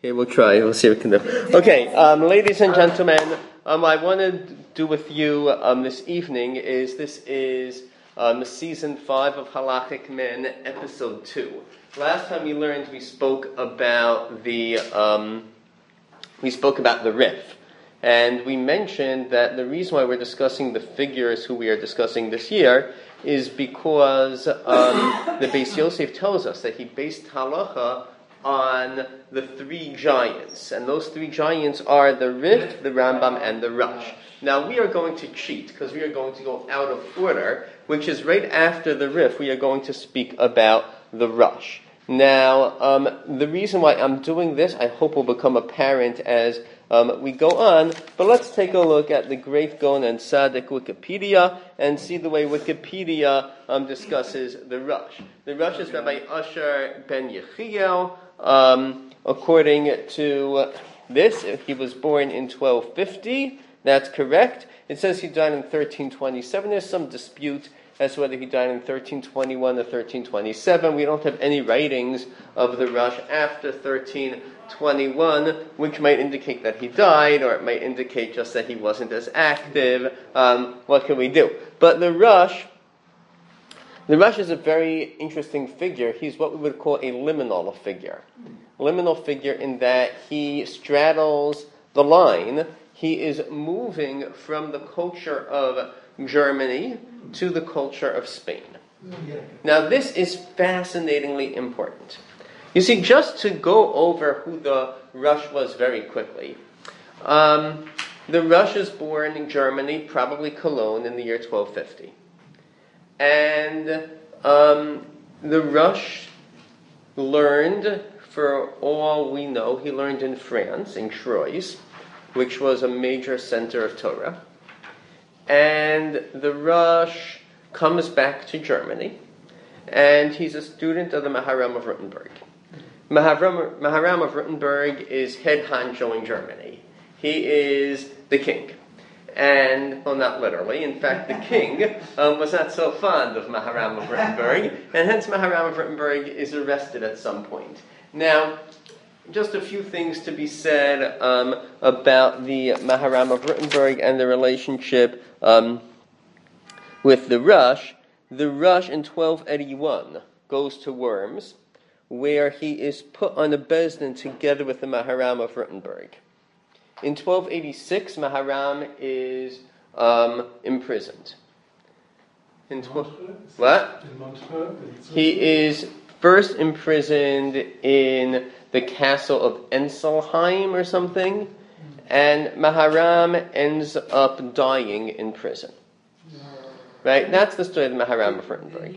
Okay, we'll try. We'll see what we can do. Okay, ladies and gentlemen, I want to do with you this evening is season 5 of Halachic Men, episode 2. Last time we spoke about the Rif, and we mentioned that the reason why we're discussing the figures who we are discussing this year is because the Beis Yosef tells us that he based halacha on the 3 giants, and those 3 giants are the Rif, the Rambam, and the Rush. Now we are going to cheat because we are going to go out of order, which is right after the Rif. We are going to speak about the Rush. Now, the reason why I'm doing this, I hope will become apparent as we go on, but let's take a look at the Great Gaon and Tzaddik Wikipedia and see the way Wikipedia discusses the Rush. The Rush is Rabbi Asher ben Yechiel. According to this, he was born in 1250. That's correct. It says he died in 1327. There's some dispute as to whether he died in 1321 or 1327. We don't have any writings of the Rush after 1321, which might indicate that he died, or it might indicate just that he wasn't as active. What can we do? But the Rush is a very interesting figure. He's what we would call a liminal figure. Liminal figure in that he straddles the line. He is moving from the culture of Germany to the culture of Spain. Now this is fascinatingly important. You see, just to go over who the Rush was very quickly. The Rush is born in Germany, probably Cologne, in the year 1250. And the Rush learned, for all we know, he learned in France, in Troyes, which was a major center of Torah. And the Rush comes back to Germany, and he's a student of the Maharam of Rothenburg. Maharam of Rothenburg is head honcho in Germany. He is the king. And, well, not literally. In fact, the king was not so fond of Maharam of Rothenburg, and hence Maharam of Rothenburg is arrested at some point. Now, just a few things to be said about the Maharam of Rothenburg and the relationship with the Rush. The Rush in 1281 goes to Worms, where he is put on a bezdin together with the Maharam of Rothenburg. In 1286, Maharam is imprisoned. What? He is first imprisoned in the castle of Enselheim or something, and Maharam ends up dying in prison. Right? That's the story of the Maharam of Rothenburg.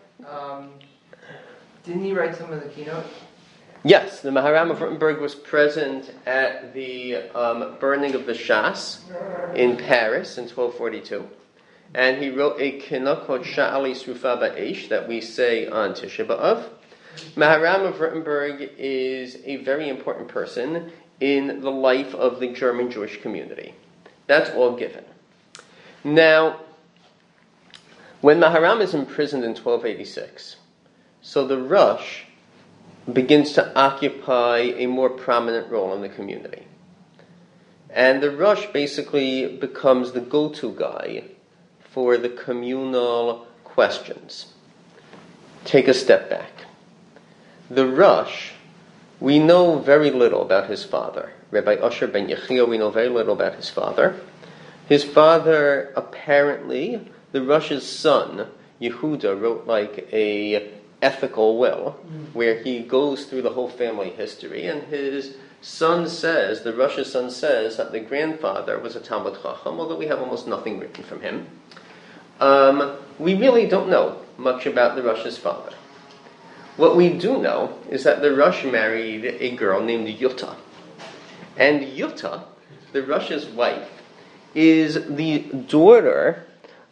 Didn't he write some of the keynote? Yes, the Maharam of Rothenburg was present at the burning of the Shas in Paris in 1242. And he wrote a keynote called Sha'ali Srufa Ba'esh that we say on Tisha B'Av. Maharam of Rothenburg is a very important person in the life of the German Jewish community. That's all given. Now, when Maharam is imprisoned in 1286, so the Rush begins to occupy a more prominent role in the community. And the Rush basically becomes the go-to guy for the communal questions. Take a step back. The Rush, we know very little about his father. Rabbi Asher ben Yechiel, we know very little about his father. His father, apparently, the Rush's son, Yehuda, wrote like a ethical will, where he goes through the whole family history, and his son says, the Rush's son says, that the grandfather was a Talmud Chacham, although we have almost nothing written from him. We really don't know much about the Rush's father. What we do know is that the Rush married a girl named Yutta. And Yutta, the Rush's wife, is the daughter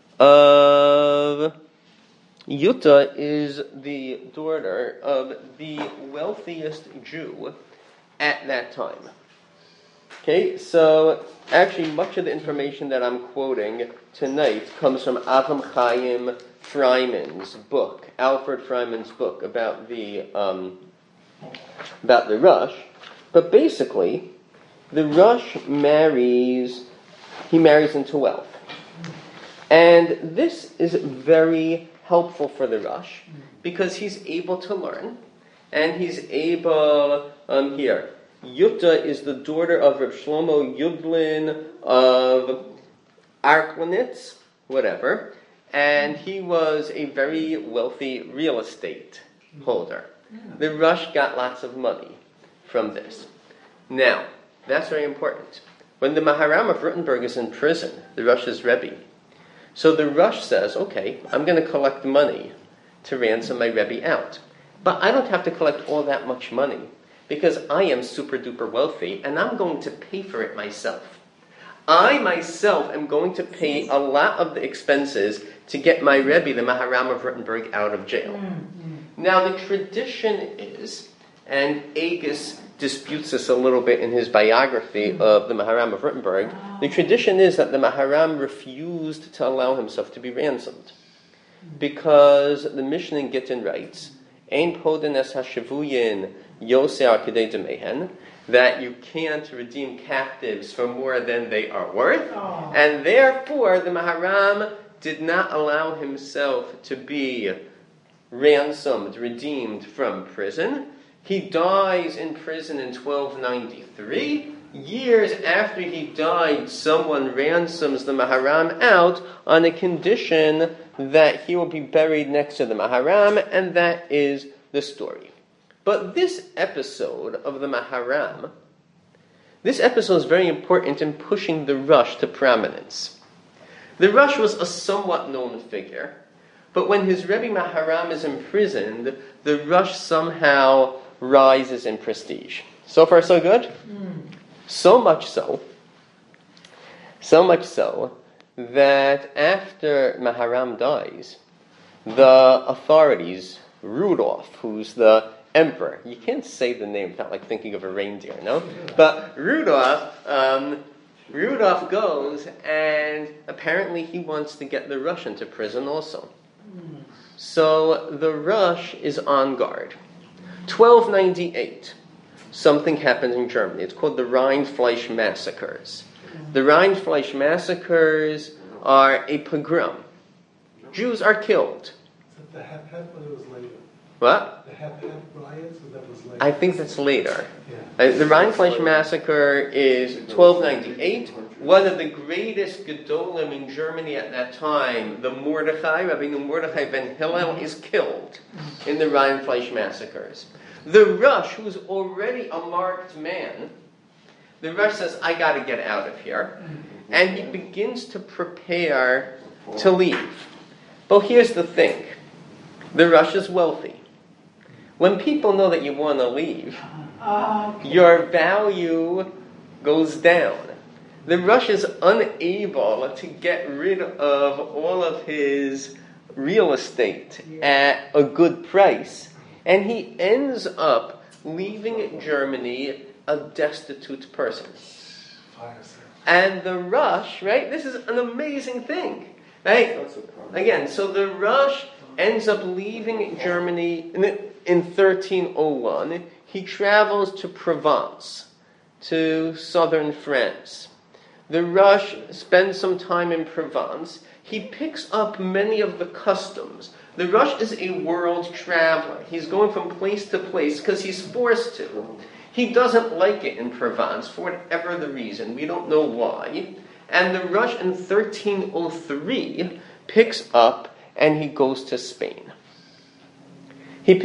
of the wealthiest Jew at that time. Okay, so actually much of the information that I'm quoting tonight comes from Avram Chaim Fryman's book, Alfred Fryman's book about the Rush. But basically, the Rosh marries into wealth. And this is very helpful for the Rosh because he's able to learn, and he's able, here, Yutta is the daughter of Reb Shlomo Yudlin of Arklanitz, whatever, and he was a very wealthy real estate holder. The Rosh got lots of money from this. Now, that's very important. When the Maharam of Rutenberg is in prison, the Rosh's Rebbe, so the Rosh says, okay, I'm going to collect money to ransom my Rebbe out. But I don't have to collect all that much money because I am super duper wealthy and I'm going to pay for it myself. I myself am going to pay a lot of the expenses to get my Rebbe, the Maharam of Rutenberg, out of jail. Now the tradition is, and Agus disputes this a little bit in his biography of the Maharam of Rutenberg, the tradition is that the Maharam refused to allow himself to be ransomed. Because the Mishnah in Gittin writes, Ein poden es hashavuyin yoseh al kedei demehen, that you can't redeem captives for more than they are worth, and therefore the Maharam did not allow himself to be ransomed, redeemed from prison. He dies in prison in 1293. Years after he died, someone ransoms the Maharam out on a condition that he will be buried next to the Maharam, and that is the story. But this episode of the Maharam, this episode is very important in pushing the Rosh to prominence. The Rosh was a somewhat known figure, but when his Rebbe Maharam is imprisoned, the Rosh somehow rises in prestige. So far, so good? So much so that after Maharam dies, the authorities, Rudolph, who's the emperor, you can't say the name without like thinking of a reindeer, no? But Rudolph goes, and apparently he wants to get the Rush into prison also. So the Rush is on guard. 1298, something happened in Germany. It's called the Rheinfleisch Massacres. The Rheinfleisch Massacres are a pogrom. Jews are killed. The Hep was later. What? The Hep riots, that was later. I think that's later. Yeah. The Rheinfleisch Massacre is 1298. One of the greatest Gedolim in Germany at that time, the Mordechai, Rabbi Mordechai ben Hillel, is killed in the Rheinfleisch Massacres. The Rosh, who's already a marked man, the Rosh says, I got to get out of here. And he begins to prepare to leave. But here's the thing. The Rosh is wealthy. When people know that you want to leave, your value goes down. The Rosh is unable to get rid of all of his real estate at a good price. And he ends up leaving Germany a destitute person. And the Rosh, right, this is an amazing thing, right? Again, so the Rosh ends up leaving Germany in 1301. He travels to Provence, to southern France. The Rosh spends some time in Provence. He picks up many of the customs. The Rosh is a world traveler. He's going from place to place because he's forced to. He doesn't like it in Provence for whatever the reason. We don't know why. And the Rosh in 1303 picks up and he goes to Spain. In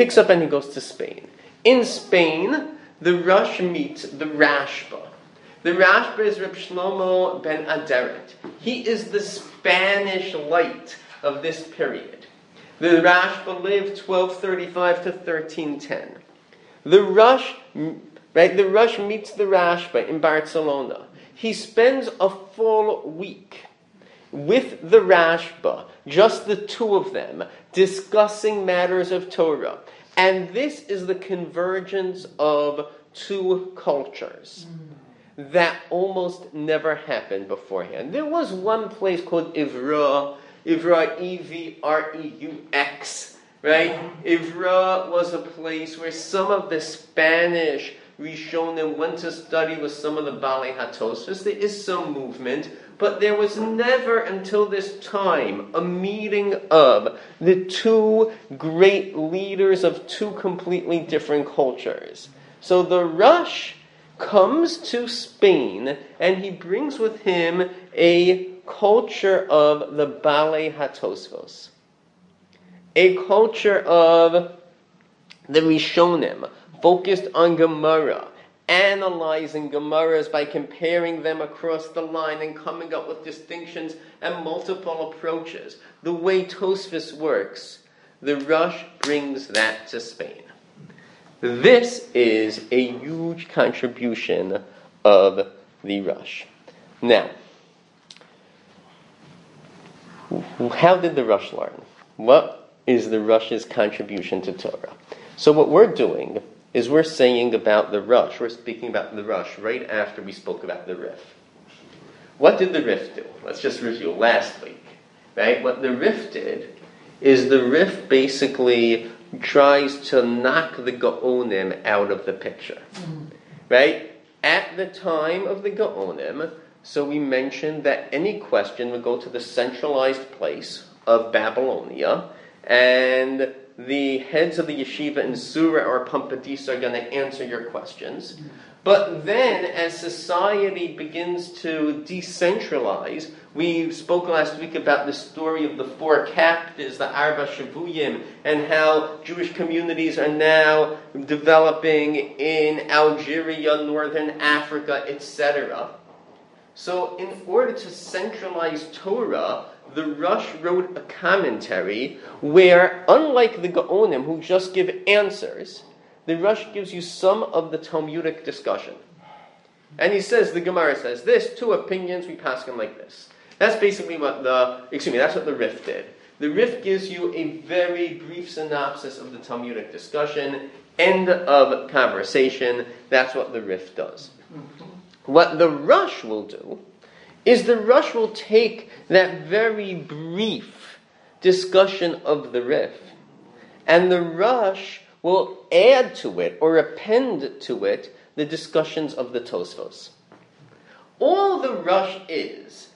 Spain, the Rosh meets the Rashba. The Rashba is Reb Shlomo ben Aderet. He is the Spanish light of this period. The Rashba lived 1235 to 1310. The Rosh meets the Rashba in Barcelona. He spends a full week with the Rashba, just the two of them, discussing matters of Torah. And this is the convergence of two cultures that almost never happened beforehand. There was one place called Ivra, Evreux, right? Ivra was a place where some of the Spanish Rishonim went to study with some of the Balei HaTosfos. There is some movement, but there was never until this time a meeting of the two great leaders of two completely different cultures. So the Rosh comes to Spain, and he brings with him a culture of the Balei HaTosfos, a culture of the Rishonim, focused on Gemara, analyzing Gemaras by comparing them across the line and coming up with distinctions and multiple approaches. The way Tosfos works, the Rosh brings that to Spain. This is a huge contribution of the Rosh. Now, how did the Rosh learn? What is the Rosh's contribution to Torah? So what we're doing is we're saying about the Rosh, we're speaking about the Rosh right after we spoke about the Rif. What did the Rif do? Let's just review last week. Right? What the Rif did is the Rif basically tries to knock the Gaonim out of the picture. Right? At the time of the Gaonim, so we mentioned that any question would go to the centralized place of Babylonia, and the heads of the yeshiva in Sura or Pampadisa are going to answer your questions. But then, as society begins to decentralize, we spoke last week about the story of the four captives, the Arba Shavuyim, and how Jewish communities are now developing in Algeria, Northern Africa, etc. So, in order to centralize Torah, the Rosh wrote a commentary where, unlike the Gaonim who just give answers, the Rosh gives you some of the Talmudic discussion. And he says, the Gemara says this, two opinions, we pass them like this. That's basically that's what the Rif did. The Rif gives you a very brief synopsis of the Talmudic discussion, end of conversation. That's what the Rif does. What the Rosh will do is the Rosh will take that very brief discussion of the Rif, and the Rosh will add to it or append to it the discussions of the Tosfos. All the Rosh is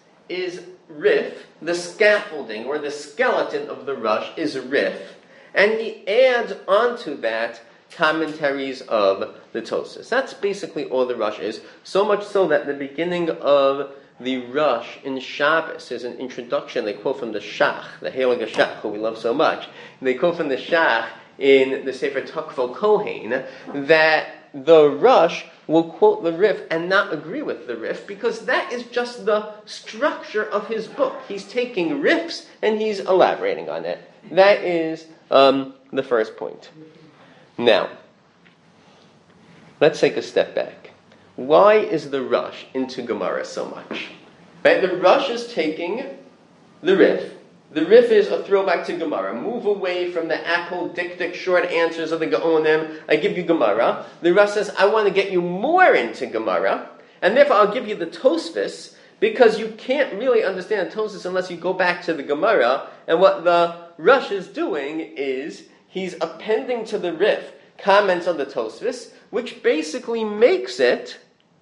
Rif, the scaffolding or the skeleton of the Rosh is Rif, and he adds onto that commentaries of the Tosfos. That's basically all the Rosh is, so much so that the beginning of the Rosh in Shabbos is an introduction. They quote from the Shach, the Heilige Shach, who we love so much. They quote from the Shach in the Sefer Tukvo Kohen that the Rosh will quote the Rif and not agree with the Rif because that is just the structure of his book. He's taking riffs and he's elaborating on it. That is the first point. Now, let's take a step back. Why is the Rosh into Gemara so much? Right? The Rosh is taking the Rif. The Rif is a throwback to Gemara. Move away from the apodictic short answers of the Gaonim. I give you Gemara. The Rosh says, I want to get you more into Gemara, and therefore I'll give you the Tosfos, because you can't really understand Tosfos unless you go back to the Gemara. And what the Rosh is doing is he's appending to the Rif comments on the Tosfos, which basically makes it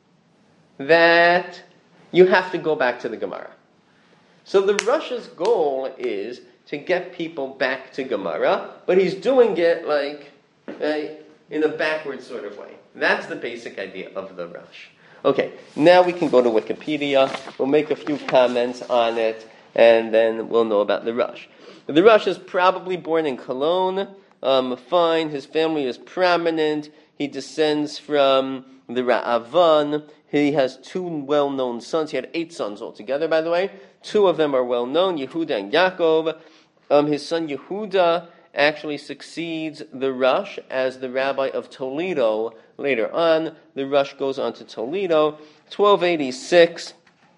that you have to go back to the Gemara. So the Rosh's goal is to get people back to Gemara, but he's doing it like in a backward sort of way. That's the basic idea of the Rosh. Okay, now we can go to Wikipedia. We'll make a few comments on it, and then we'll know about the Rosh. The Rosh is probably born in Cologne. Fine, his family is prominent. He descends from the Ra'avan. He has two well-known sons. He had 8 sons altogether, by the way. 2 of them are well-known, Yehuda and Yaakov. His son Yehuda actually succeeds the Rosh as the rabbi of Toledo later on. The Rosh goes on to Toledo. 1286,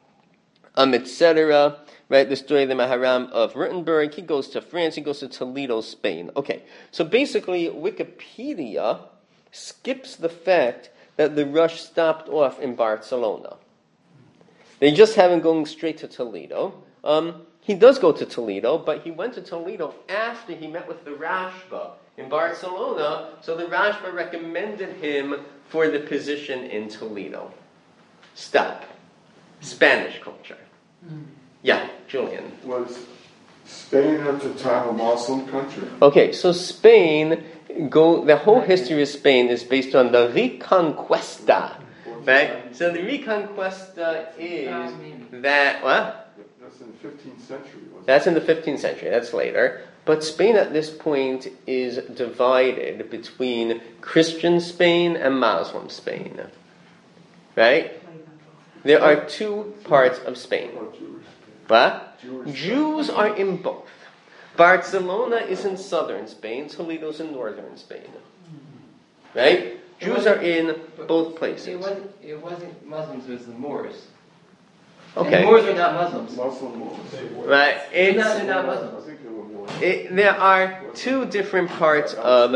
etc. Right, the story of the Maharam of Württemberg. He goes to France. He goes to Toledo, Spain. Okay, so basically Wikipedia skips the fact that the Rosh stopped off in Barcelona. They just have him going straight to Toledo. He does go to Toledo, but he went to Toledo after he met with the Rashba in Barcelona, so the Rashba recommended him for the position in Toledo. Stop. Spanish culture. Yeah, Julian. Was Spain at the time a Muslim country? Okay, so Spain, the whole history of Spain is based on the Reconquista, right? So the Reconquista is that, what? That's in the 15th century. That's in the 15th century, that's later. But Spain at this point is divided between Christian Spain and Muslim Spain, right? There are two parts of Spain. But Jews are in both. Barcelona is in southern Spain, Toledo's in northern Spain. Right? Jews are in both places. It wasn't Muslims, it was the Moors. Okay. And Moors are not Muslims. Right. They're not Muslims. There are two different parts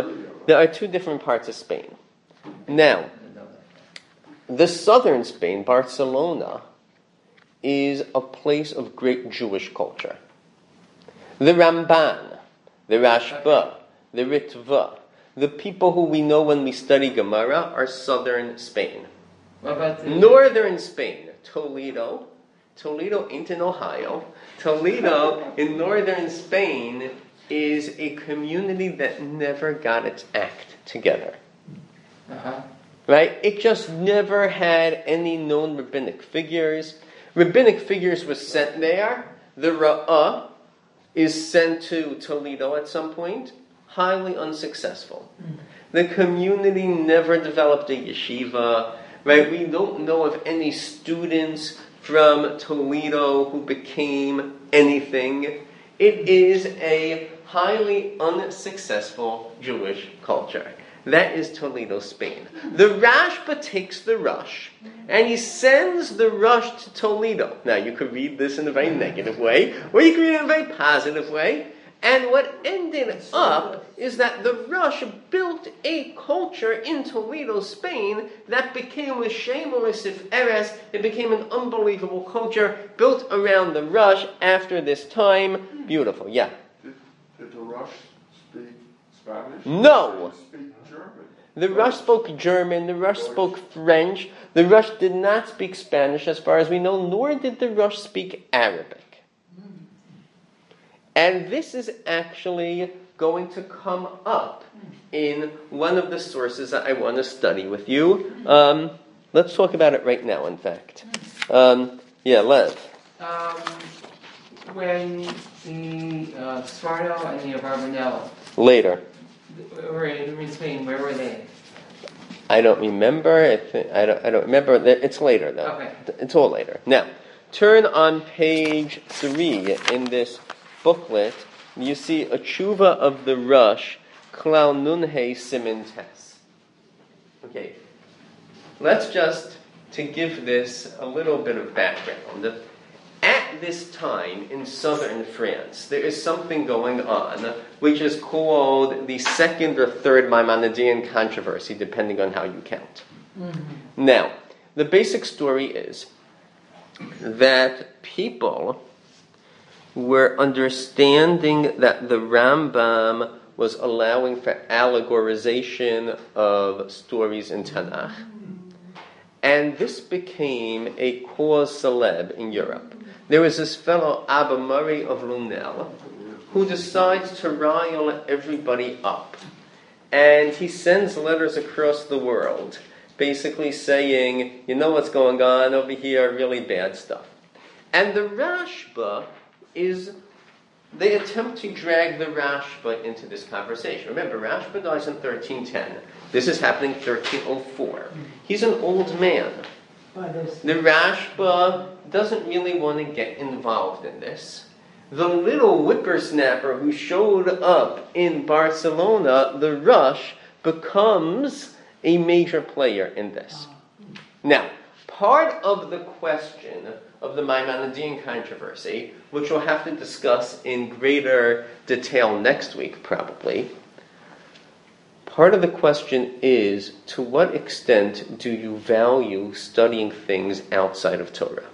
of Spain. Now, the southern Spain, Barcelona, is a place of great Jewish culture. The Ramban, the Rashba, the Ritva, the people who we know when we study Gemara are southern Spain. What about Northern Spain, Toledo ain't in Ohio. Toledo in northern Spain is a community that never got its act together. Right? It just never had any known rabbinic figures. Rabbinic figures were sent there. The Ra'ah is sent to Toledo at some point. Highly unsuccessful. The community never developed a yeshiva. Right? We don't know of any students from Toledo who became anything. It is a highly unsuccessful Jewish culture. That is Toledo, Spain. The Rashba takes the Rush, and he sends the Rush to Toledo. Now, you could read this in a very negative way, or you could read it in a very positive way. And what ended up is that the Rush built a culture in Toledo, Spain, that became a Shem U'Sif Eres. It became an unbelievable culture built around the Rush after this time. Beautiful, yeah. Did the Rush speak Spanish? No. They speak German. The Rush spoke German, the Rush spoke French, the Rush did not speak Spanish as far as we know, nor did the Rush speak Arabic. And this is actually going to come up in one of the sources that I want to study with you. Let's talk about it right now, in fact. Lev. When the Sfarno and the Abarbanel Later. were in Spain, where were they? I don't remember. I don't remember. It's later, though. Okay. It's all later. Now, turn on page 3 in this booklet. You see a tshuva of the Rush, Klal Nunhe Simin Tes. Okay. Let's just, to give this a little bit of background, at this time in southern France, there is something going on which is called the second or third Maimonidean controversy, depending on how you count. Now, the basic story is that people were understanding that the Rambam was allowing for allegorization of stories in Tanakh. And this became a cause célèbre in Europe. There was this fellow, Abba Murray of Lunel, who decides to rile everybody up. And he sends letters across the world, basically saying, you know what's going on over here, really bad stuff. And the Rashba they attempt to drag the Rashba into this conversation. Remember, Rashba dies in 1310. This is happening in 1304. He's an old man. The Rashba doesn't really want to get involved in this. The little whippersnapper who showed up in Barcelona, the Rush, becomes a major player in this. Now, part of the question of the Maimonidean controversy, which we'll have to discuss in greater detail next week, probably, part of the question is, to what extent do you value studying things outside of Torah?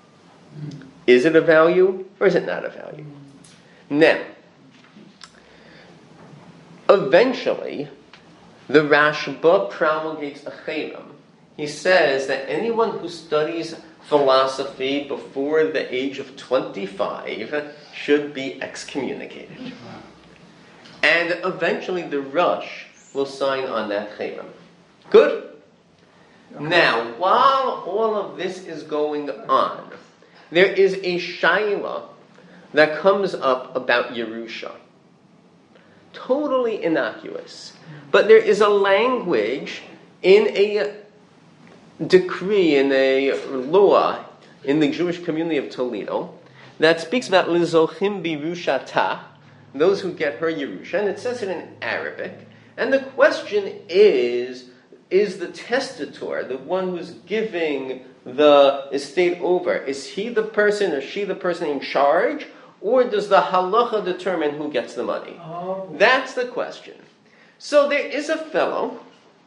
Is it a value, or is it not a value? Now, eventually, The Rashba promulgates a cherem. He says that anyone who studies philosophy before the age of 25 should be excommunicated. And eventually the Rosh will sign on that cherem. Good? Now, while all of this is going on, there is a shaila that comes up about Yerusha. Totally innocuous. But there is a language in a decree, in a law, in the Jewish community of Toledo, that speaks about Lizochim Birushata, those who get her Yerusha, and it says it in Arabic. And the question is the testator, the one who's giving the estate over, is he the person or she the person in charge, or does the halacha determine who gets the money? That's the question. So there's a fellow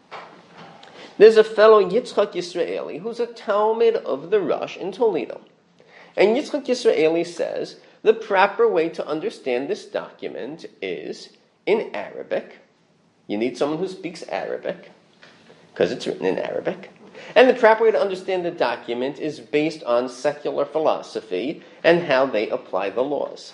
Yitzchak Yisraeli, who's a Talmud of the Rosh in Toledo. And Yitzchak Yisraeli says the proper way to understand this document is in Arabic. You need someone who speaks Arabic, because it's written in Arabic. And the proper way to understand the document is based on secular philosophy and how they apply the laws.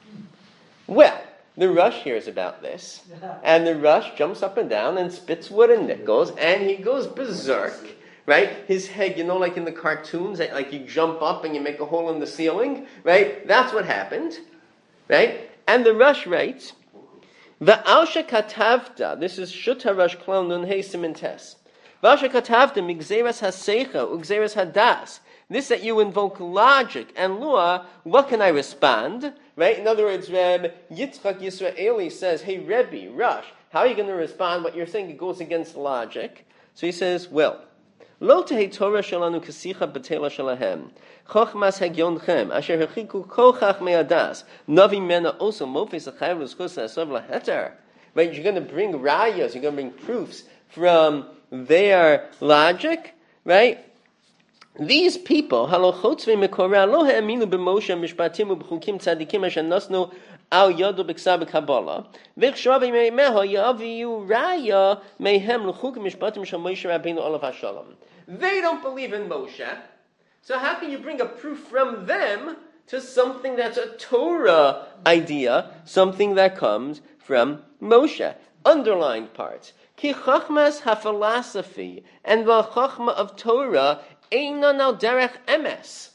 Well, the Rosh hears about this, and the Rosh jumps up and down and spits wood and nickels, and he goes berserk, right? His head, like in the cartoons, like you jump up and you make a hole in the ceiling, right? That's what happened, right? And the Rosh writes, Va'alsha katavta, this is Shut HaRosh Klal Nun Hey Siman Tes. Va'alsha katavta migzeres haseicha ugzeres hadas. This that you invoke logic and law, what can I respond? Right? In other words, Reb Yitzchak Yisraeli says, hey Rebbe, Rosh, how are you going to respond? What you're saying, it goes against logic. So he says, well, Lo tehe Torah shalanu kasicha betela shalahem. Chochmas hegyonchem, asher hechiku kol chachmei adas. Navi mena oso mofes achayev l'schus ha'asov laheter. Right? You're going to bring rayas, you're going to bring proofs from their logic, right? These people, halochotzvei mekorah, lo ha'aminu b'moshe mishpatim u'b'chukim tzadikim asher nasnu al yado b'ksav b'kabbalah, v'chshavei meimeho yaviyu raya mehem l'chukim mishpatim shel Moshe Rabbeinu olav hashalom. They don't believe in Moshe, so how can you bring a proof from them to something that's a Torah idea, something that comes from Moshe? Underlined parts. Ki chachmas ha-philosophy and the chachma of Torah einon al derech emes.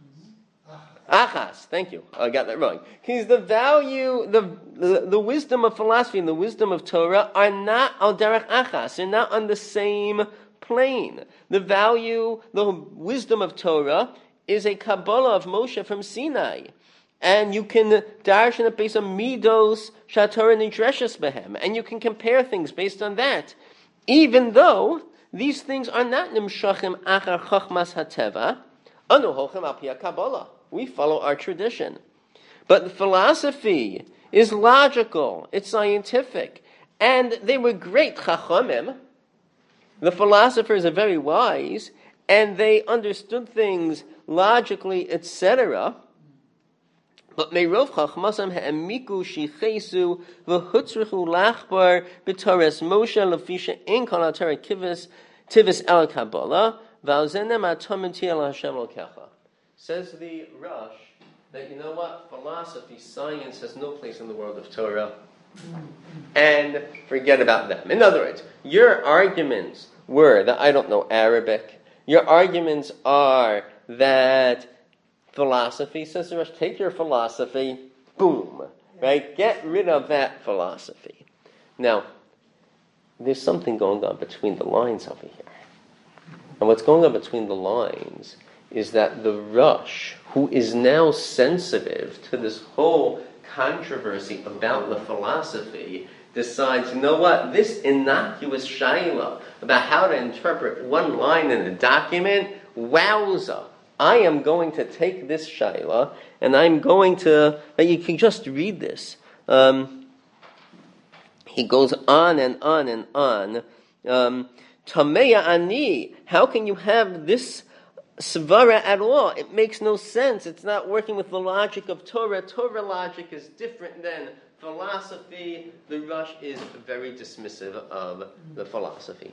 Achas, thank you. I got that wrong. Because the value, the wisdom of philosophy and the wisdom of Torah are not al derech achas. They're not on the same plane. The value, the wisdom of Torah is a Kabbalah of Moshe from Sinai. And you can darshan it based on midos shatorah nidreshes behem. And you can compare things based on that. Even though these things are not nimshachim achar chachmas hateva, anu holchem al pi Kabbalah. We follow our tradition. But the philosophy is logical, it's scientific. And they were great chachamim. The philosophers are very wise, and they understood things logically, etc. But meirov chachmasam ha'emiku shichesu v'hutzrichu lachbar b'tores Moshe lefisha in kol ha'torah tivis el Kabbalah v'alzenem atomenti el Hashem l'kecha. Says the Rosh that, you know what, philosophy, science has no place in the world of Torah, and forget about them. In other words, your arguments were that I don't know Arabic. Your arguments are that philosophy, says the Rosh, take your philosophy, boom, right? Get rid of that philosophy. Now, there's something going on between the lines over here. And what's going on between the lines is that the Rosh, who is now sensitive to this whole controversy about the philosophy, decides, you know what, this innocuous shaila about how to interpret one line in a document, wowza, I am going to take this shaila, and I'm going to, you can just read this. He goes on and on and on. Tameya ani, how can you have this svara at all? It makes no sense. It's not working with the logic of Torah. Torah logic is different than philosophy, the Rush is very dismissive of the philosophy.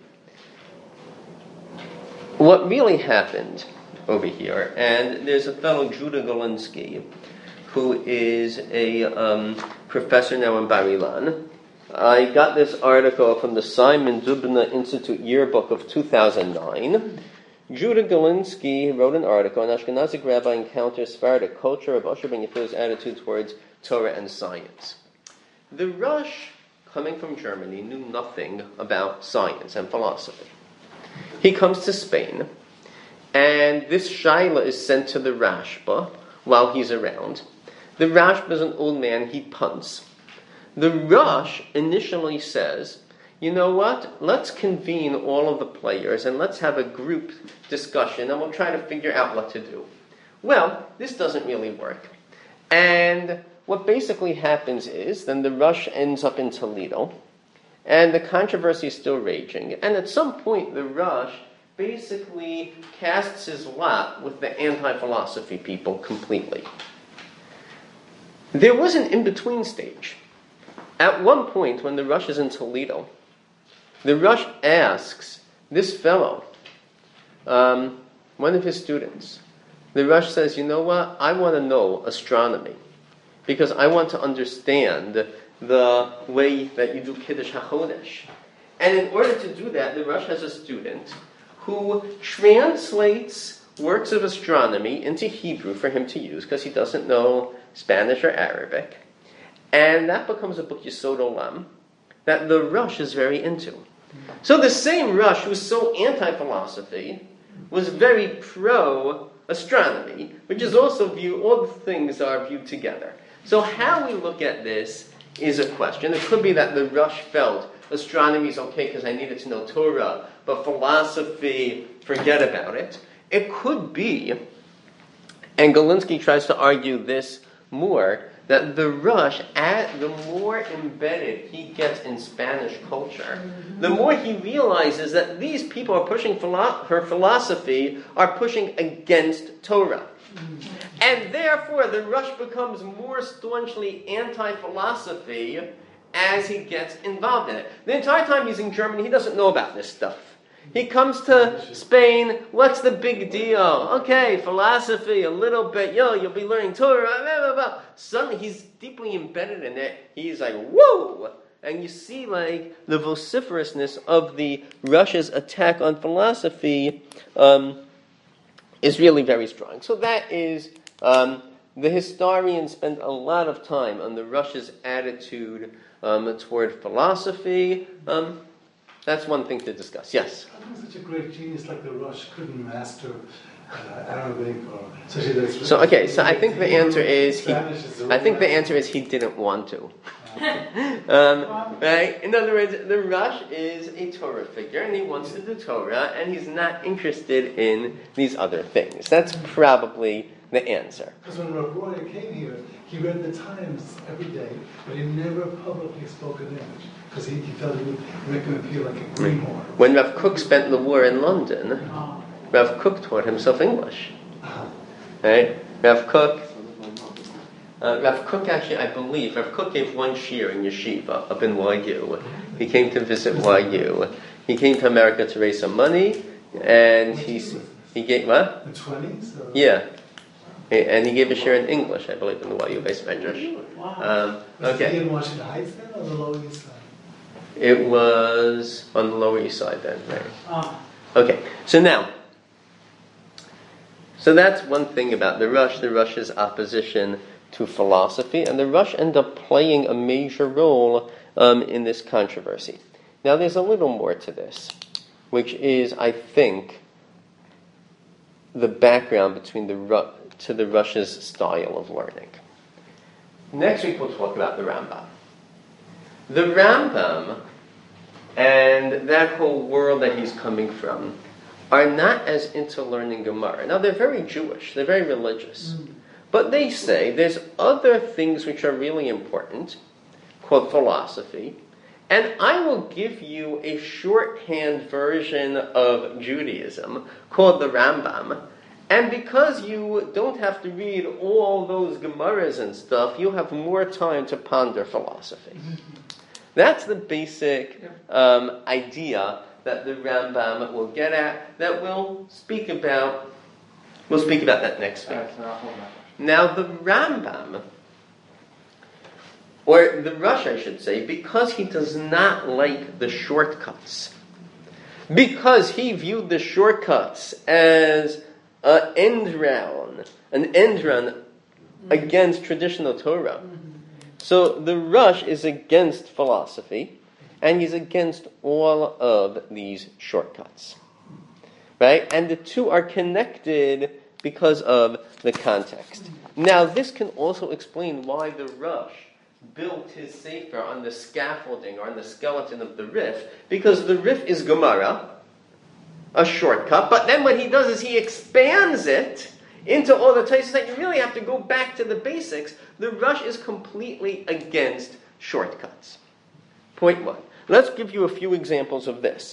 What really happened over here, and there's a fellow, Judah Galinsky, who is a professor now in Bar Ilan. I got this article from the Simon Dubna Institute Yearbook of 2009. Judah Galinsky wrote an article on Ashkenazic rabbi encounters Sephardic culture of Usher ben Yehuda's attitude towards Torah and science. The Rush, coming from Germany, knew nothing about science and philosophy. He comes to Spain, and this Shaila is sent to the Rashba while he's around. The Rashba is an old man, he punts. The Rush initially says, you know what, let's convene all of the players and let's have a group discussion and we'll try to figure out what to do. Well, this doesn't really work. And what basically happens is, then the Rush ends up in Toledo, and the controversy is still raging. And at some point, the Rush basically casts his lot with the anti-philosophy people completely. There was an in-between stage. At one point, when the Rush is in Toledo, the Rush asks this fellow, one of his students, the Rush says, you know what, I want to know astronomy, because I want to understand the way that you do Kiddush HaChodesh. And in order to do that, the Rush has a student who translates works of astronomy into Hebrew for him to use, because he doesn't know Spanish or Arabic. And that becomes a book, Yesod Olam, that the Rush is very into. So the same Rush who's so anti-philosophy was very pro-astronomy, which is also all the things are viewed together. So how we look at this is a question. It could be that the Rush felt astronomy is okay because I needed to know Torah, but philosophy, forget about it. It could be, and Galinsky tries to argue this more, that the Rush, the more embedded he gets in Spanish culture, the more he realizes that these people are pushing for philosophy, are pushing against Torah. And therefore, the Rush becomes more staunchly anti-philosophy as he gets involved in it. The entire time he's in Germany, he doesn't know about this stuff. He comes to Spain, what's the big deal? Okay, philosophy, a little bit, you'll be learning Torah, blah, blah, blah. Suddenly he's deeply embedded in it. He's like, whoa! And you see like the vociferousness of the Russia's attack on philosophy is really very strong. So that is, the historians spend a lot of time on the Russia's attitude toward philosophy. That's one thing to discuss. Yes? How come such a great genius like the Rush couldn't master Arabic or especially So I think the answer is he didn't want to. Right? In other words, the Rush is a Torah figure and he wants to do Torah and he's not interested in these other things. That's probably the answer. Because when Rav Breuer came here, he read the Times every day, but he never publicly spoke in English. Because he felt it would make him appear like a greenhorn. When Rav Kook spent the war in London, Rav Kook taught himself English. Right? Rav Kook actually, I believe, Rav Kook gave one shiur in yeshiva up in YU. He came to visit YU. He came to America to raise some money, and he gave, what? The 20s? Yeah. And he gave a shiur in English, I believe, in the YU base medrash. Was Okay. he in Washington Heights then, or the Lower East Side? It was on the Lower East Side then, right? Okay, so that's one thing about the Rush's opposition to philosophy, and the Rush end up playing a major role in this controversy. Now there's a little more to this, which is, I think, the background to the Rush's style of learning. Next week we'll talk about the Rambam. The Rambam and that whole world that he's coming from are not as into learning Gemara. Now, they're very Jewish, they're very religious. But they say there's other things which are really important, called philosophy, and I will give you a shorthand version of Judaism called the Rambam, And because you don't have to read all those Gemaras and stuff, you have more time to ponder philosophy. That's the basic idea that the Rambam will get at, that we'll speak about that next week. Now the Rambam, or the Rosh I should say, because he does not like the shortcuts, because he viewed the shortcuts as an end run against traditional Torah. So the Rosh is against philosophy, and he's against all of these shortcuts. Right? And the two are connected because of the context. Now, this can also explain why the Rosh built his Sefer on the scaffolding or on the skeleton of the Rif, because the Rif is Gemara, a shortcut, but then what he does is he expands it into all the places that you really have to go back to the basics. The Rosh is completely against shortcuts. Point one. Let's give you a few examples of this.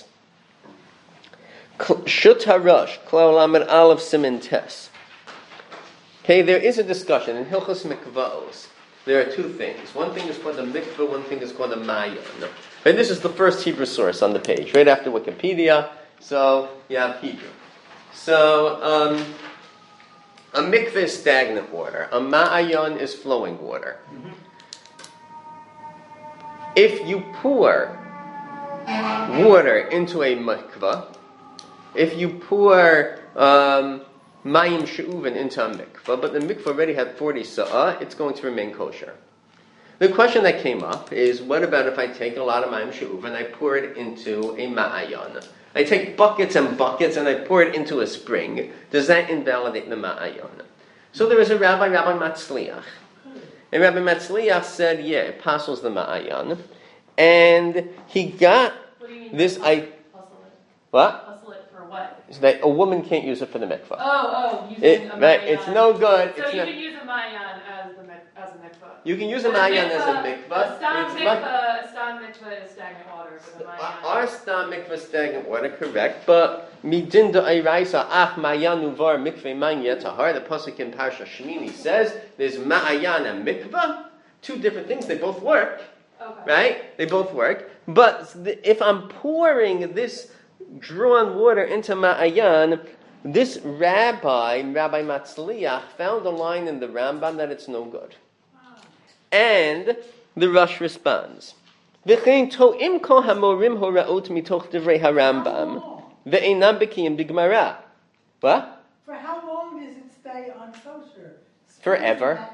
Shut HaRosh, Klal Lamed Aleph Siman Tes. Okay, there is a discussion in Hilchos Mikvaos. There are two things. One thing is called a mikveh, one thing is called a mayon. And this is the first Hebrew source on the page, right after Wikipedia. So, you have Hebrew. So, a mikveh is stagnant water. A ma'ayon is flowing water. If you pour water into a mikveh, if you pour mayim she'uven into a mikveh, but the mikveh already had 40 sa'ah, it's going to remain kosher. The question that came up is, what about if I take a lot of mayim she'uven and I pour it into a ma'ayon? I take buckets and buckets and I pour it into a spring. Does that invalidate the ma'ayon? So there was a Rabbi Matzliach. And Rabbi Matzliach said, yeah, it passes the ma'ayon. And he got this... What? Hustle it for what? So that a woman can't use it for the mikvah. Using a mayan. Right? It's no good. So you can use a mayan as a mikvah. You can use a mayan as a mikvah. A stam mikvah is stagnant water, but a mayan... Our stam mikvah is stagnant water, correct. But midin da'iraisa ach mayan uvar mikveh man yetahar, the pasuk in Parsha Shemini says, there's ma'ayan and mikvah. Two different things. They both work. Okay. Right? They both work. But if I'm pouring this drawn water into ma'ayan, this Rabbi Matzliach, found a line in the Rambam that it's no good. And the Rosh responds, V'chein to'im kol hamorim hora'ot mitoch divrei harambam ve'einam b'kiyim b'gmara. What? For how long does it stay on kosher? Forever.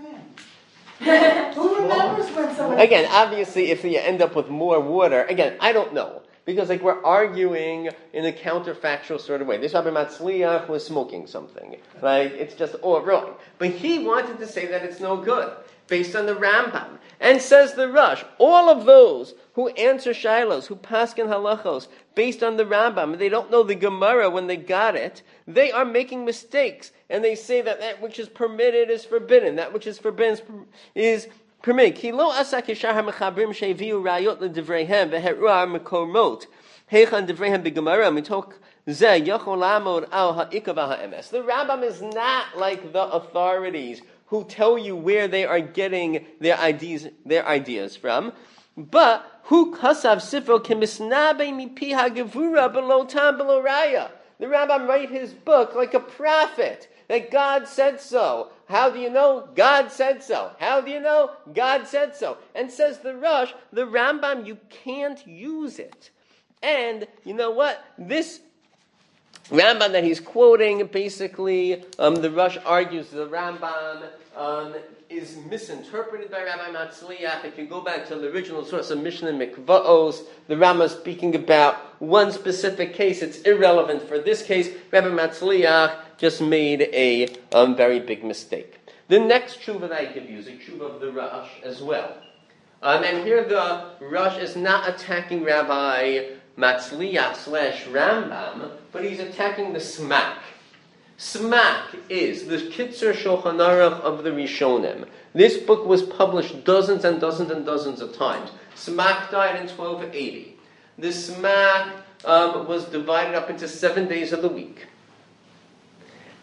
Who remembers when someone... Again, obviously, if you end up with more water, again, I don't know. Because we're arguing in a counterfactual sort of way. This Rabbi Matzliach was smoking something. It's just all wrong. But he wanted to say that it's no good, based on the Rambam. And says the Rosh, all of those who answer shilos, who paskin halachos, based on the Rambam, and they don't know the Gemara when they got it, they are making mistakes. And they say that which is permitted is forbidden. That which is forbidden is permitted. Ki lo asa kishar ha-mechabrim sheviu rayot le-divreihem ve'heruar mekormot heichan divreihem b'gemara mitok zeh yachol lamod al ha'ikah v'ha'emes. The Rambam is not like the authorities who tell you where they are getting their ideas from, but who kasav sifro kemisnabe mipi ha'gevura below tam below raya. The Rambam write his book like a prophet, that God said so. How do you know? God said so. How do you know? God said so. And says the Rosh, the Rambam, you can't use it. And you know what? This Rambam that he's quoting, basically, the Rosh argues the Rambam is misinterpreted by Rabbi Matzliach. If you go back to the original source of Mishnah Mikvaos, the Rambam is speaking about one specific case. It's irrelevant for this case. Rabbi Matzliach just made a very big mistake. The next tshuva that I give you is a tshuva of the Rosh as well. And here the Rosh is not attacking Rabbi Matzliach / Rambam, but he's attacking the Smak. Smak is the Kitzur Shulchan Aruch of the Rishonim. This book was published dozens and dozens and dozens of times. Smak died in 1280. The Smak was divided up into 7 days of the week. And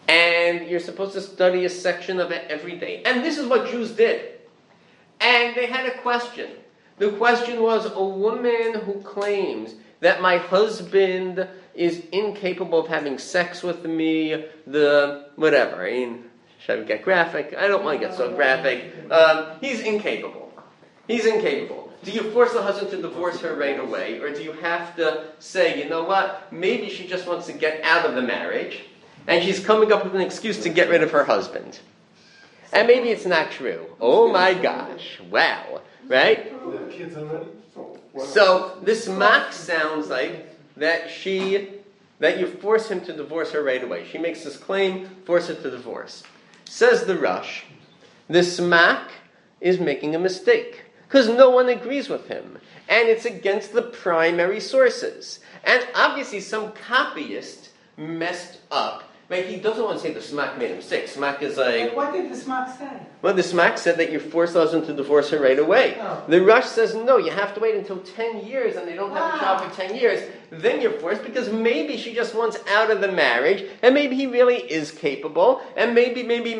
and you're supposed to study a section of it every day. And this is what Jews did. And they had a question. The question was, a woman who claims that my husband is incapable of having sex with me, whatever. I mean, should I get graphic? I don't want to get so graphic. He's incapable. He's incapable. Do you force the husband to divorce her right away? Or do you have to say, you know what, maybe she just wants to get out of the marriage, and she's coming up with an excuse to get rid of her husband. And maybe it's not true. Oh my gosh. Wow. Right? Kids already? So this mock sounds like that you force him to divorce her right away. She makes this claim, force her to divorce. Says the Rush, this mock is making a mistake because no one agrees with him. And it's against the primary sources. And obviously some copyist messed up. Right? He doesn't want to say the Smack made a mistake. Smack is like... What did the Smack say? Well, the Smack said that you force the husband to divorce her right away. Oh. The Rush says, no, you have to wait until 10 years, and they don't have a child for 10 years. Then you're forced, because maybe she just wants out of the marriage, and maybe he really is capable, and maybe.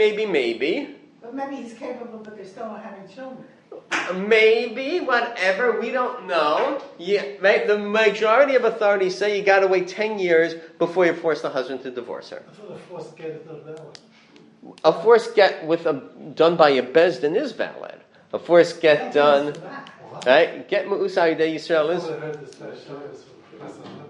But maybe he's capable, but they're still not having children. Maybe, whatever, we don't know. Yeah, right? The majority of authorities say you got to wait 10 years before you force the husband to divorce her. I thought a forced get is not valid. A forced get done by a bezdin is valid. A forced get done, right? Get mu'usay de Yisrael is. I heard this guy show us for the first time.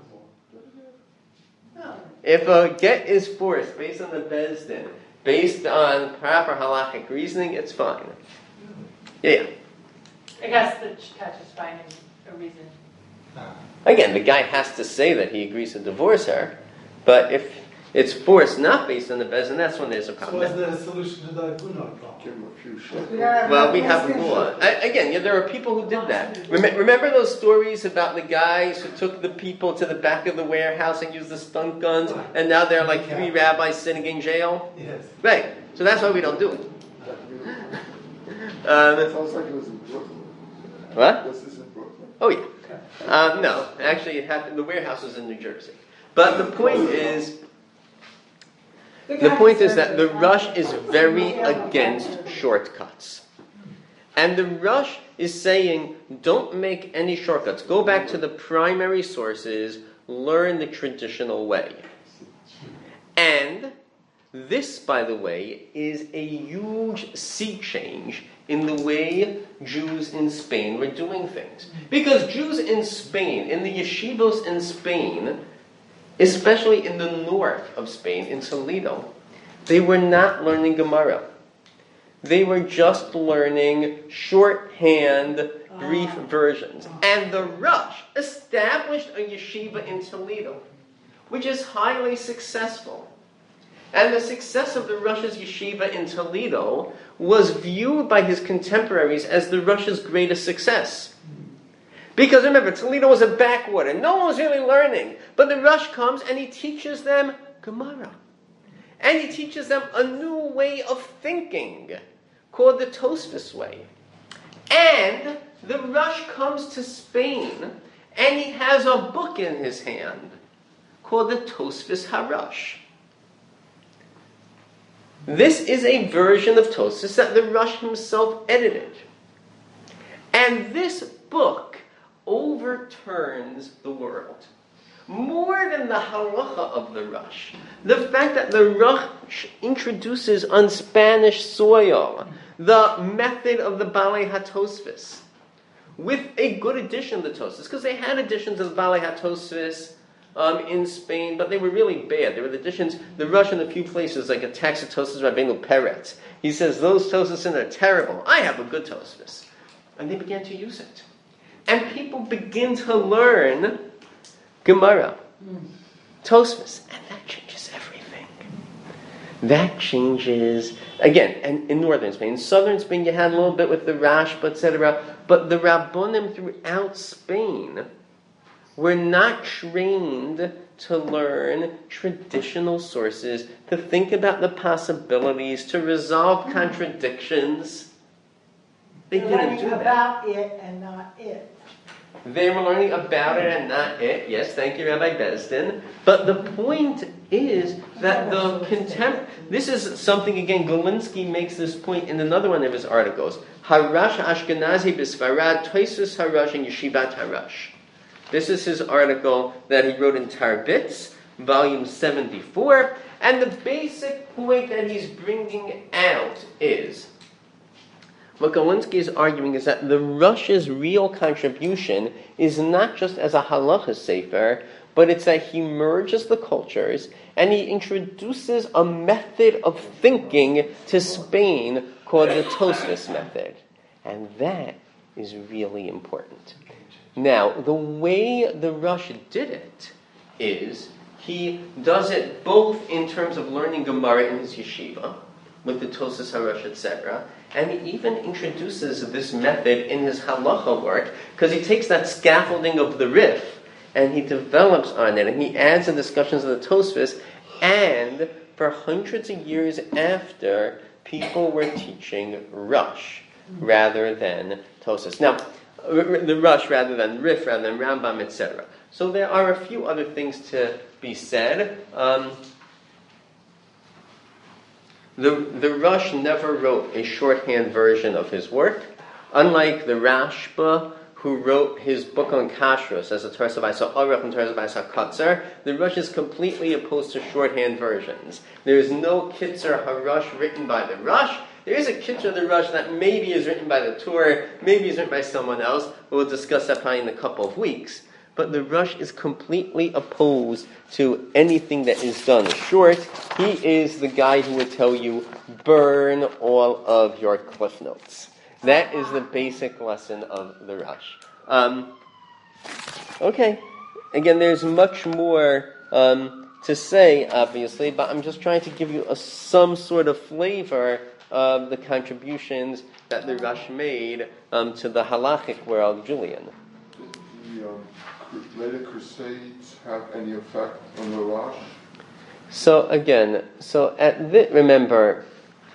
No. If a get is forced based on the bezdin, based on proper halachic reasoning, it's fine. Yeah. I guess the catch is finding a reason. Again, the guy has to say that he agrees to divorce her, but if it's forced not based on the bezdin, that's when there's a So problem. is there a solution to that Gunnar problem? Give him a few shots. Well, we have a rule. Again, there are people who did that. Remember those stories about the guys who took the people to the back of the warehouse and used the stun guns, and now there are like 3 rabbis sitting in jail? Yes. Right. So that's why we don't do it. Sounds like it was in Brooklyn. What? Was this in Brooklyn? Oh, yeah. No, actually, it happened. The warehouse was in New Jersey. But the point is that the Rush is very against shortcuts. And the Rush is saying, don't make any shortcuts. Go back to the primary sources, learn the traditional way. And this, by the way, is a huge sea change in the way Jews in Spain were doing things. Because Jews in Spain, in the yeshivos in Spain, especially in the north of Spain, in Toledo, they were not learning Gemara. They were just learning shorthand, brief versions. And the Rush established a yeshiva in Toledo, which is highly successful. And the success of the Rush's yeshiva in Toledo was viewed by his contemporaries as the Rush's greatest success. Because remember, Toledo was a backwater. No one was really learning. But the Rush comes and he teaches them Gemara. And he teaches them a new way of thinking called the Tosfos way. And the Rush comes to Spain and he has a book in his hand called the Tosfos HaRush. This is a version of Tosfos that the Rush himself edited. And this book overturns the world. More than the halacha of the Rush. The fact that the Rush introduces on Spanish soil the method of the Balei HaTosfos with a good edition of the Tosfos. Because they had editions of the Balei HaTosfos in Spain, but they were really bad. There were editions, the Rush in a few places, like a text of Tosfos Rabbeinu Peretz. He says, those Tosfos are terrible. I have a good Tosfos. And they began to use it. And people begin to learn Gemara, Tosfos, and that changes everything. That changes, again, and in northern Spain. In southern Spain, you had a little bit with the Rashba, etc. But the Rabbonim throughout Spain were not trained to learn traditional sources, to think about the possibilities, to resolve contradictions. They didn't do that. About it and not it. They were learning about it and not it. Yes, thank you, Rabbi Bezdin. But the point is that this is something, again, Galinsky makes this point in another one of his articles. Harash Ashkenazi B'Sfarad, Toisus Harash and Yeshivat Harash. This is his article that he wrote in Tarbitz, volume 74. And the basic point that he's bringing out is, what Galinsky is arguing is that the Rush's real contribution is not just as a halacha sefer, but it's that he merges the cultures and he introduces a method of thinking to Spain called the Tosfos method. And that is really important. Now, the way the Rush did it is he does it both in terms of learning Gemara in his yeshiva, with the Tosfos Harash, etc., and he even introduces this method in his halacha work, because he takes that scaffolding of the Rif, and he develops on it, and he adds the discussions of the Tosfos, and for hundreds of years after, people were teaching Rush rather than Tosfos. Now, the Rush rather than Rif, rather than Rambam, etc. So there are a few other things to be said. The Rush never wrote a shorthand version of his work, unlike the Rashba, who wrote his book on Kashrus as a Torah Baisa Aruch and Torah Baisa Katzer. The Rush is completely opposed to shorthand versions. There is no Kitzer HaRush written by the Rush. There is a Kitzer of the Rush that maybe is written by the Torah, maybe is written by someone else. We'll discuss that probably in a couple of weeks. But the Rush is completely opposed to anything that is done short. He is the guy who would tell you, burn all of your cliff notes. That is the basic lesson of the Rush. Okay. Again, there's much more to say, obviously, but I'm just trying to give you some sort of flavor of the contributions that the Rush made to the halachic world, Julian. Later Crusades have any effect on the Rush? So again, remember,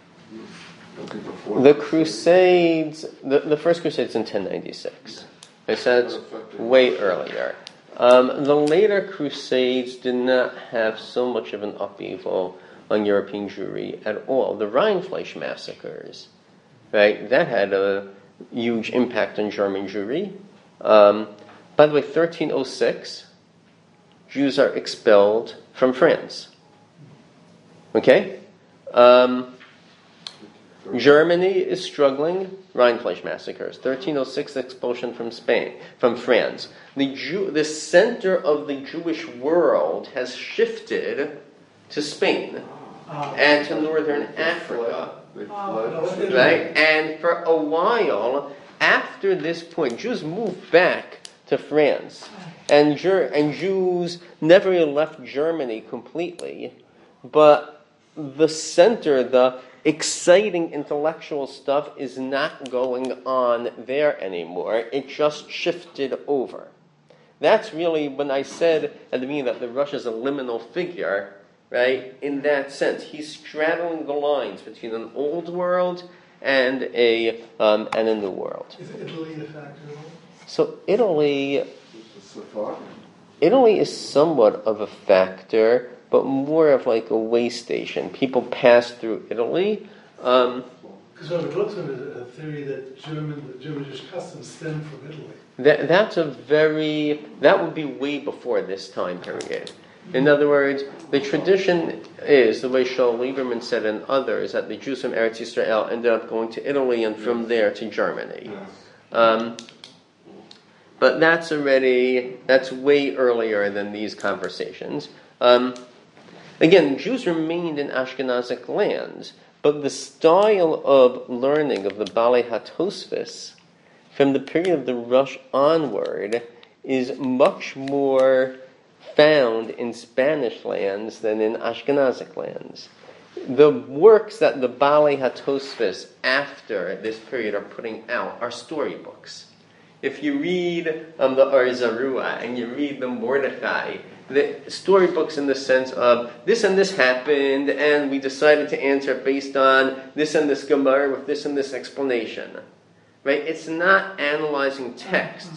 the Crusades, the first Crusades in 1096. I said it's way earlier. The later Crusades did not have so much of an upheaval on European Jewry at all. The Rheinfleisch massacres, right, that had a huge impact on German Jewry. By the way, 1306, Jews are expelled from France. Okay? Germany is struggling, Rheinfleisch massacres. 1306, expulsion from France. The center of the Jewish world has shifted to Spain and to northern Africa. Right? And for a while, after this point, Jews moved back to France. And Jews never really left Germany completely, but the center, the exciting intellectual stuff is not going on there anymore. It just shifted over. That's really when I said at the beginning that the Rush is a liminal figure, right? In that sense, he's straddling the lines between an old world and a new world. Is Italy a factor at all? So Italy is somewhat of a factor, but more of like a way station. People pass through Italy. Because Robert Glucksmann has a theory that German Jewish customs stem from Italy. That would be way before this time period. In other words, the tradition is, the way Shaul Lieberman said and others, that the Jews from Eretz Yisrael ended up going to Italy and from there to Germany. But that's way earlier than these conversations. Again, Jews remained in Ashkenazic lands, but the style of learning of the Balei HaTosfos from the period of the Rush onward is much more found in Spanish lands than in Ashkenazic lands. The works that the Balei HaTosfos after this period are putting out are storybooks. If you read the Or Zarua and you read the Mordechai, the storybooks in the sense of this and this happened and we decided to answer based on this and this Gemara with this and this explanation. Right? It's not analyzing texts.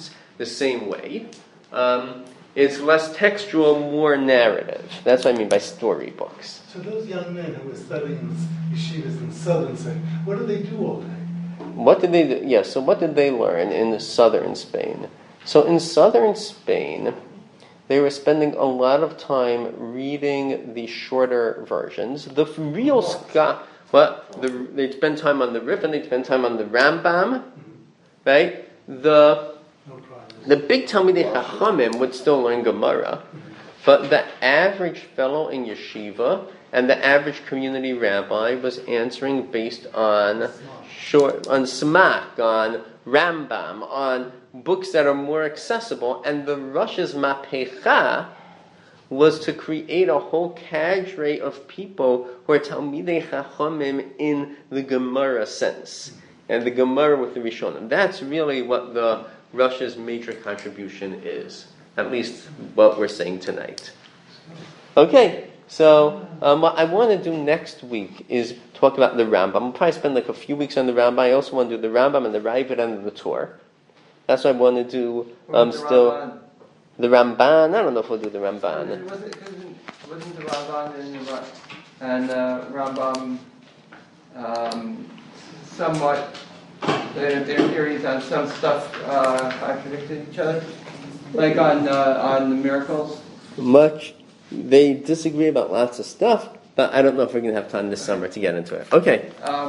the same way. It's less textual, more narrative. That's what I mean by storybooks. So those young men who were studying in yeshivas in southern Spain, what did they do all day? What did they do? Yeah, so what did they learn in southern Spain? So in southern Spain, they were spending a lot of time reading the shorter versions. The real they'd spend time on the Rif and they'd spend time on the Rambam, right? The big Talmidei Chachamim would still learn Gemara, but the average fellow in yeshiva and the average community rabbi was answering based on Smach, on Rambam, on books that are more accessible. And the Rosh's Mapecha was to create a whole cadre of people who are Talmidei Chachamim in the Gemara sense, and the Gemara with the Rishonim. That's really what the Rosh's major contribution is, at least what we're saying tonight. Okay, so what I want to do next week is talk about the Rambam. I'll probably spend like a few weeks on the Rambam. I also want to do the Rambam and the Ravid and the Torah. That's what I want to do still. The Ramban, I don't know if we'll do the Ramban. Wasn't the Ramban and Rambam somewhat, their theories on some stuff contradicted each other? Like on the miracles? They disagree about lots of stuff, but I don't know if we're going to have time this summer to get into it. Okay.